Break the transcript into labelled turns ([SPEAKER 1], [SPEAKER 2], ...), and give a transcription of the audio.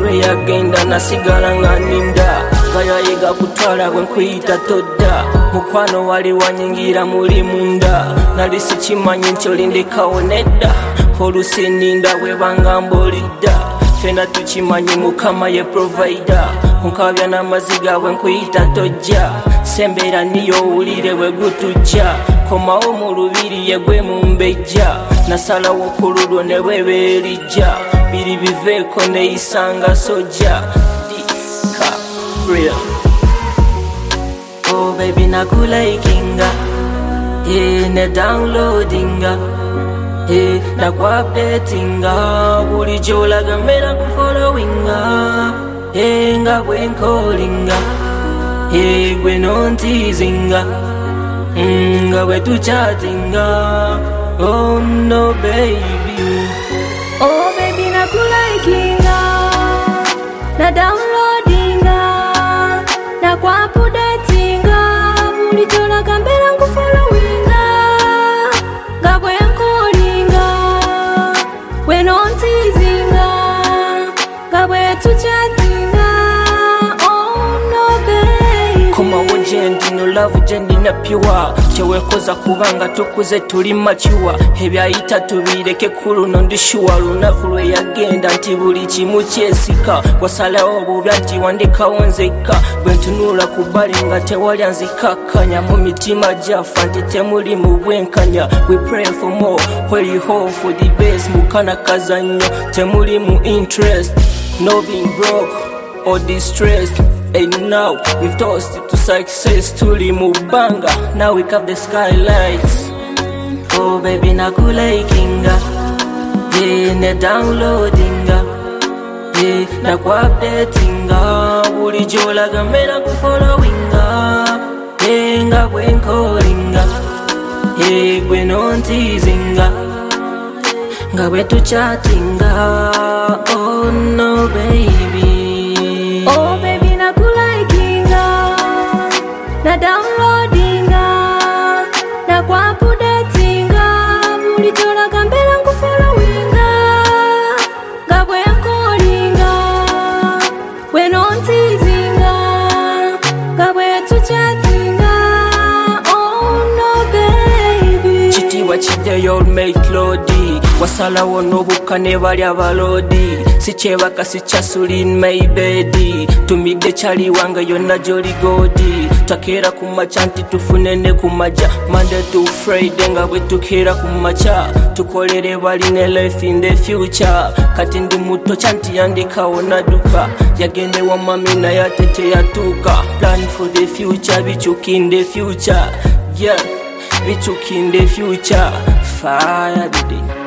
[SPEAKER 1] lwe yagenda nasigala nga ninda nga yayiga kutwala bwe nkuyita todda mukwano wali wanyingira muli munda nali sikimanyi nti olindekawo nedda olusi ninda bwebanga mbolidda fena tukimanyi mukama ye provider nkabya n'amaziga bwe nkuyita tojja sembera niyo owulire bwe gutujja komawo mu lubiri ye gwe mumbejja nasalawo okululwo ne bwebeerijja biri biveeko neyisanga sojja dika real. Oh baby nakulaikinga ne downloadinga nakwa-updatinga bulijjo olaga mbeera kufollowinga nga bwenkolinga gwe nontizinga nga bwe tuchatinga. Oh no baby,
[SPEAKER 2] oh baby nakulaikinga na downloadinga nakwa-updatinga bulijjo olaga mbeera kufollowinga nga bwenkolinga gwe nontizinga nga bwe tuchatinga. Oh no baby,
[SPEAKER 1] komawo gyendi no love gyendi na pure kyewekoza kubanga tukuze tuli mature ebyayita tubireke kuluno ndishuwa lunaku lwe yagenda nti buli kimu kyesika wasalawo obubya nti wandekawo nzekka bwe ntunula ku bbali nga tewali anzikakkanya mu mitima gyaffe nti temuli mu bwenkanya. We pray for more where you hope for the best mukana kazannyo temuli mu interest no being broke or distressed. And now we've toasted to success tuli mubanga now we cap the skylights. Oh baby nakulaikinga ne downloadinga nakwa-updatinga bulijjo olaga mbeera kufollowinga nga bwenkolinga gwe nontizinga nga bwe tuchatinga. Oh no baby,
[SPEAKER 2] oh baby nakulaikinga na downloadinga nakwa-updatinga bulijjo olaga mbeera kufollowinga nga bwenkolinga gwe nontizinga nga bwe tuchatinga. Oh no baby,
[SPEAKER 1] kitiibwa kiddeyo olmate lodi wasalawo n'obukka ne bali abalodi sikyebaka sikyasulin my bedi tumidde kyaliwanga yonna gy'oli godi takeera ku makya nti tufune ne ku majja Monday to Friday nga bwe tukeera ku makya tukolere bali ne life in the future kati ndi muto kya nti yandikawo nadduka yagende wa mami naye ate teyatuuka plan for the future bikyuka in the future yeah bikyuka in the future fire did it.